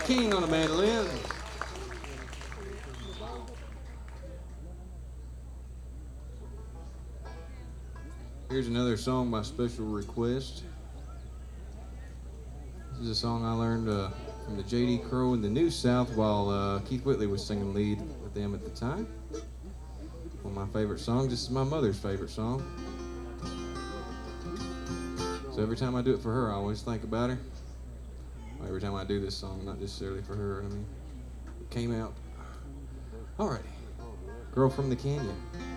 King on the mandolin. Here's another song by special request. This is a song I learned from the J.D. Crowe and the New South while Keith Whitley was singing lead with them at the time. One of my favorite songs. This is my mother's favorite song. So every time I do it for her, I always think about her. Every time I do this song, not necessarily for her. I mean, it came out. Alrighty. Girl from the Canyon.